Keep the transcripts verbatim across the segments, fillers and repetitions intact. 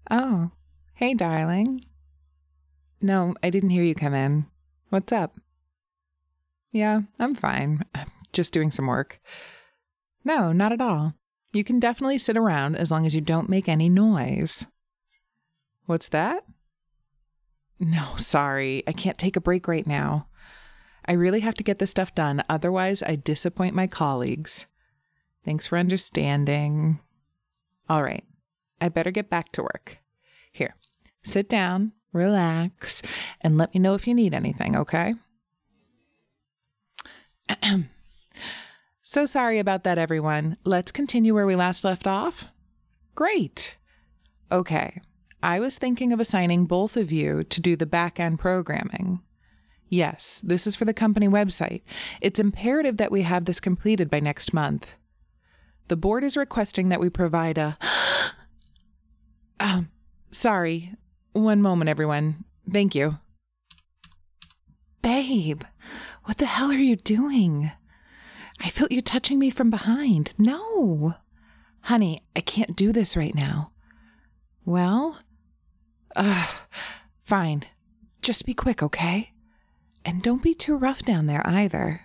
Oh, hey, darling. No, I didn't hear you come in. What's up? Yeah, I'm fine. Just doing some work. No, not at all. You can definitely sit around as long as you don't make any noise. What's that? No, sorry. I can't take a break right now. I really have to get this stuff done, otherwise I disappoint my colleagues. Thanks for understanding. All right, I better get back to work. Here, sit down, relax, and let me know if you need anything, okay? So sorry about that, everyone. Let's continue where we last left off. Great. Okay, I was thinking of assigning both of you to do the back-end programming. Yes, this is for the company website. It's imperative that we have this completed by next month. The board is requesting that we provide a... um, sorry. One moment, everyone. Thank you. Babe, what the hell are you doing? I felt you touching me from behind. No. Honey, I can't do this right now. Well, uh, fine. Just be quick, okay? And don't be too rough down there either.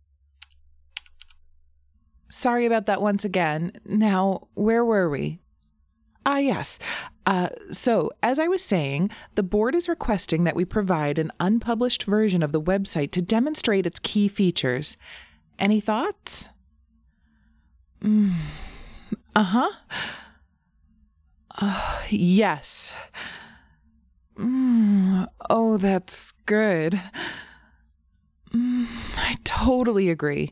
Sorry about that once again. Now, where were we? Ah, yes. Uh, so, as I was saying, the board is requesting that we provide an unpublished version of the website to demonstrate its key features. Any thoughts? Mm. Uh-huh. Uh, yes. Mm. Oh, that's good. Mm, I totally agree.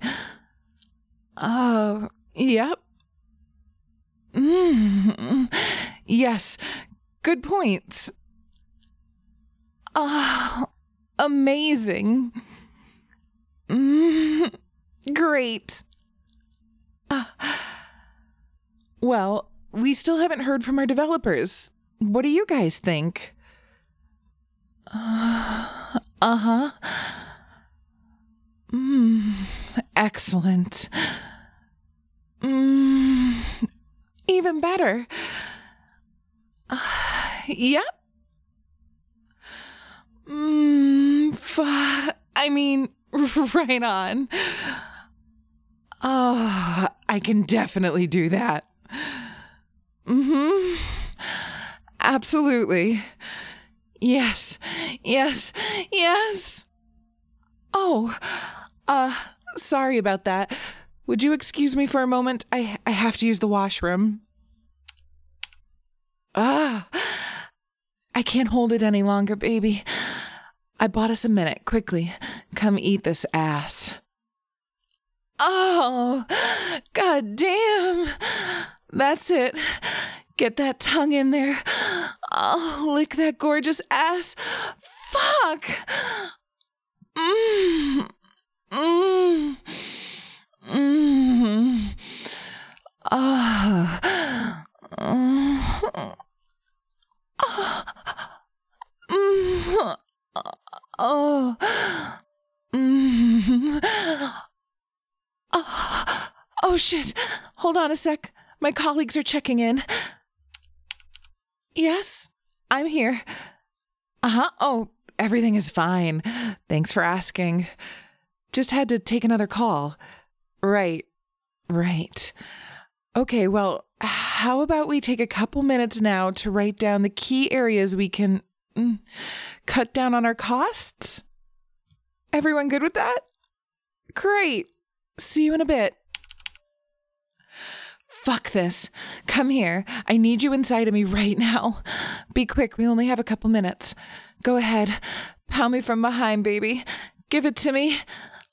Uh, yep. Mm, yes, good points. Ah, amazing. Mm, great. Uh, well, we still haven't heard from our developers. What do you guys think? Uh, uh-huh. Mm, excellent. Mm, even better. Uh, yep. Mm, f- I mean, right on. Oh, I can definitely do that. Mm-hmm. Absolutely. Yes, yes, yes. Oh, uh, sorry about that. Would you excuse me for a moment? I, I have to use the washroom. Ah, I can't hold it any longer, baby. I bought us a minute. Quickly, come eat this ass. Oh, god damn. That's it. Get that tongue in there. Oh, lick that gorgeous ass. Fuck. Mmm. Mmm. Mmm. Ah. Mm. Mm. Oh. Mm. Oh. Oh, shit. Hold on a sec. My colleagues are checking in. Yes, I'm here. Uh-huh. Oh, everything is fine. Thanks for asking. Just had to take another call. Right. Right. Okay, well, how about we take a couple minutes now to write down the key areas we can mm, cut down on our costs? Everyone good with that? Great. See you in a bit. Fuck this. Come here. I need you inside of me right now. Be quick. We only have a couple minutes. Go ahead. Pound me from behind, baby. Give it to me.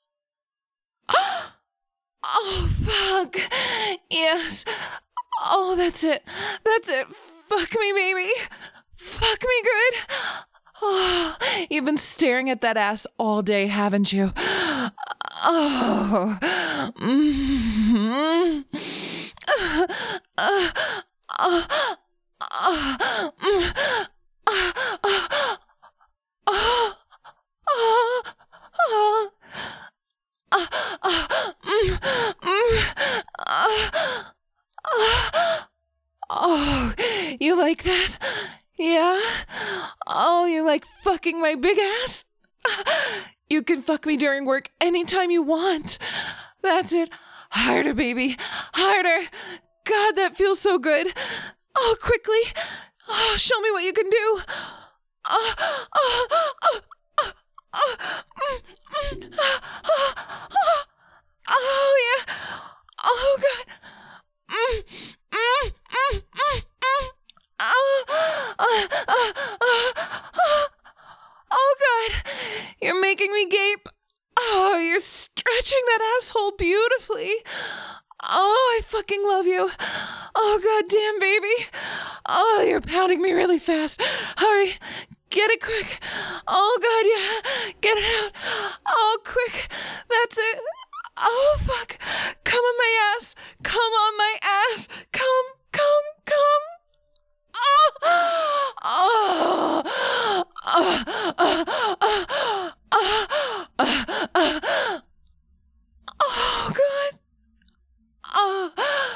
Oh, fuck. Yes. Oh, that's it. That's it. Fuck me, baby. Fuck me good. Oh, you've been staring at that ass all day, haven't you? Oh. Mm-hmm. Uh, uh, uh, uh, mm, uh, uh, uh, uh, uh, Uh, uh, mm, mm, uh, uh, oh, you like like that? Yeah? Oh, you like fucking my big ass? You can fuck me during work anytime you want. That's it. Harder, baby. Harder. God, that feels so good. Oh, quickly. Oh, show me what you can do. Oh, oh, oh, oh, oh, oh, mm, mm, oh, oh, oh, yeah. Oh, God. Mm, mm, mm, mm, mm. Oh, oh, oh, oh, oh, oh, God. You're making me gape. Oh, you're stretching that asshole beautifully. Oh, I fucking love you. Oh, goddamn, baby. Oh, you're pounding me really fast. Hurry. Get it quick. Oh, God, yeah. Get it out. Oh, quick. That's it. Oh, fuck. Come on my ass. Come on my ass. Come, come, come. Oh, oh, oh, oh, oh, oh, oh, oh, oh, God. Oh,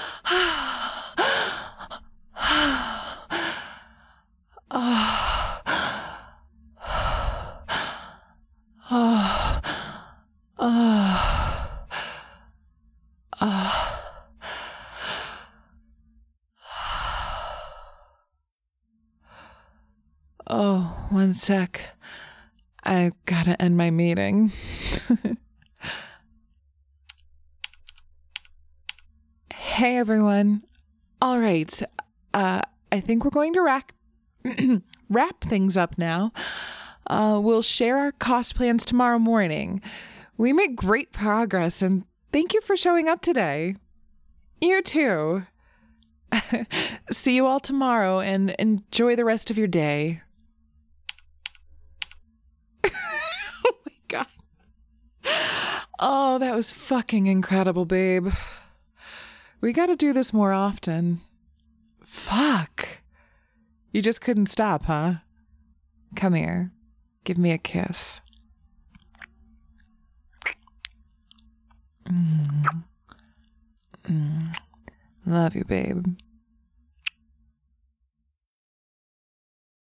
oh, one sec. I gotta end my meeting. Hey, everyone. All right. Uh, I think we're going to rack, wrap things up now. Uh, we'll share our cost plans tomorrow morning. We made great progress, and thank you for showing up today. You too. See you all tomorrow, and enjoy the rest of your day. Oh my God. Oh, that was fucking incredible, babe. We gotta do this more often. Fuck. You just couldn't stop, huh? Come here. Give me a kiss. Mm. Mm. Love you, babe.